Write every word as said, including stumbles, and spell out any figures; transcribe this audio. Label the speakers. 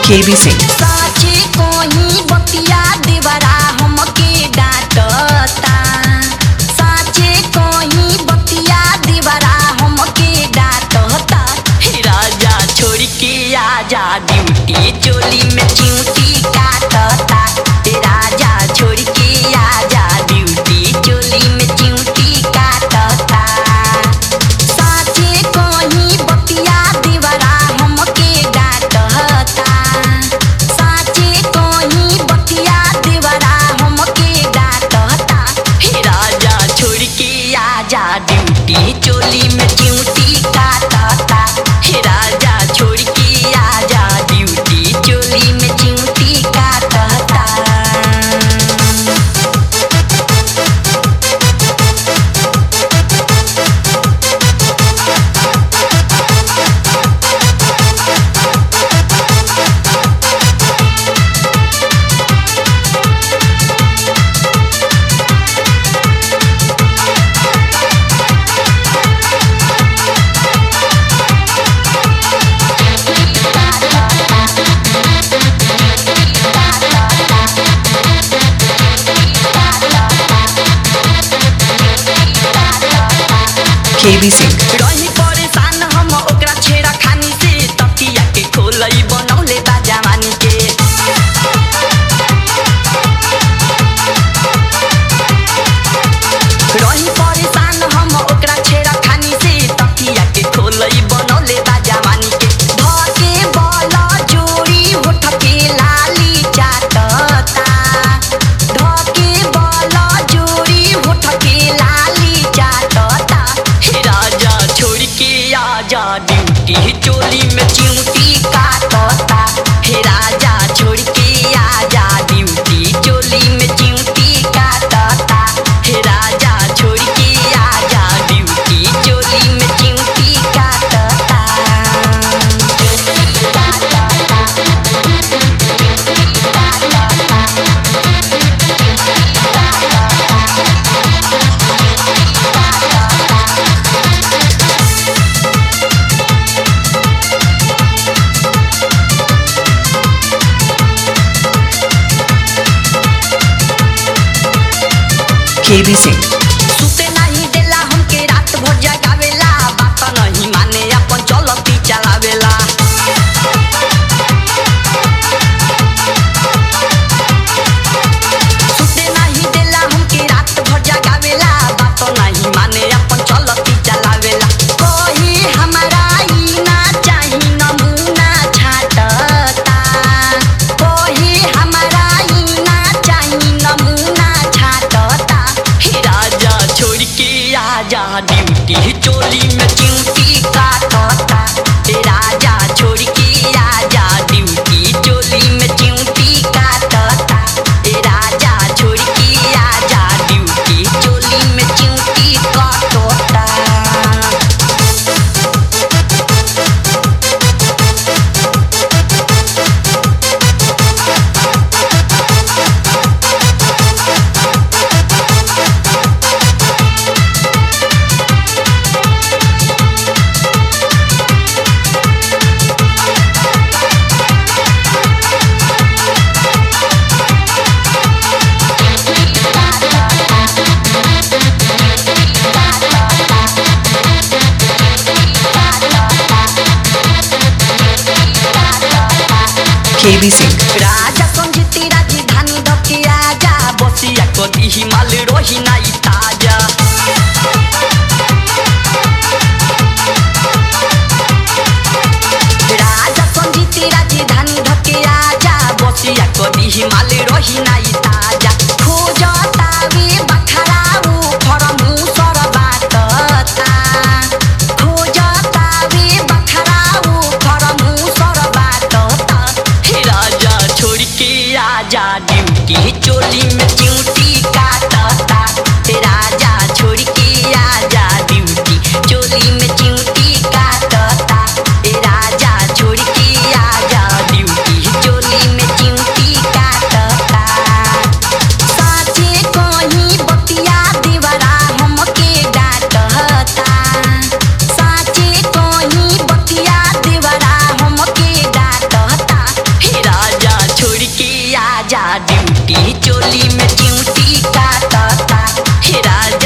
Speaker 1: के बी सिंह।
Speaker 2: साचे कोही बतिया देवरा हमके डांटता, साचे कोही बतिया देवरा हमके डांटता। हे राजा छोड़ के आजा ड्यूटी चोली में चिंटी काटता। हे राजा छोड़ के आजा ड्यूटी चोली में चिंटी काटता। साचे कोही बतिया देवरा हमके डांटता, साचे कोही बतिया देवरा हमके डांटता। हे राजा छोड़ के आजा ड्यूटी चोली में चिंटी काटता। हे राजा छोड़ के आजा ड्यूटी चोली में चिंटी काटता।
Speaker 1: के बी सिंह।
Speaker 2: रही परेशान हम ओकरा छेड़ा खानी से, तकिया के खोलई बनौले बा जवानी के। रही परेशान हम ओकरा छेड़ा खानी से, तकिया के खोलई बनौले बा जवानी के। धके बल जोड़ी होठ के लाली चाटता, धके बल जोड़ी होठ के लाली चाटता। हे राजा छोड़ के आजा ड्यूटी चोली में चिंटी काटता। हे राजा छोड़ के आजा ड्यूटी चोली में चिंटी काटता। हे राजा छोड़ के आजा ड्यूटी चोली में चिंटी काटता।
Speaker 1: के बी सिंह।
Speaker 2: सुते नहीं देला हमके रात भर जगावेला, बात नहीं माने अपन चलती चलावेला। सुते नहीं देला हमके रात भर जगावेला, बात नहीं माने अपन चलती चलावेला। कोई हमारा ई ना चाही नमूना छाटता, कोई हमारा ई ना चाही नमूना छाटता। हे राजा छोड़ के आजा ड्यूटी चोली में चिंटी काटता। हे राजा छोड़ के आजा ड्यूटी चोली में चिंटी काटता। हे राजा छोड़ के आजा ड्यूटी चोली में चिंटी काटता।
Speaker 1: के बी सिंह।
Speaker 2: राजा संजीती राजधानी धके आजा, बसिया कदी हिमाल रही नाई ताजा। राजा संजीती राजधानी धके आजा, बसिया कदी हिमाल रही नाई ताजा। खोजतावे बखरा ऊपर मुसर बाटता, खोजतावे बखरा ऊपर मुसर बाटता। हे राजा छोड़ के आजा ड्यूटी चोली में चिंटी काटता। हे राजा छोड़ के आजा ड्यूटी चोली में चिंटी काटता। हे राजा छोड़ के आजा ड्यूटी चोली में चिंटी काटता। साचे कोही बतिया देवरा हमके डांटता, साचे कोही बतिया देवरा हमके डांटता। हे ड्यूटी चोली में ड्यूटी काटता हे राजा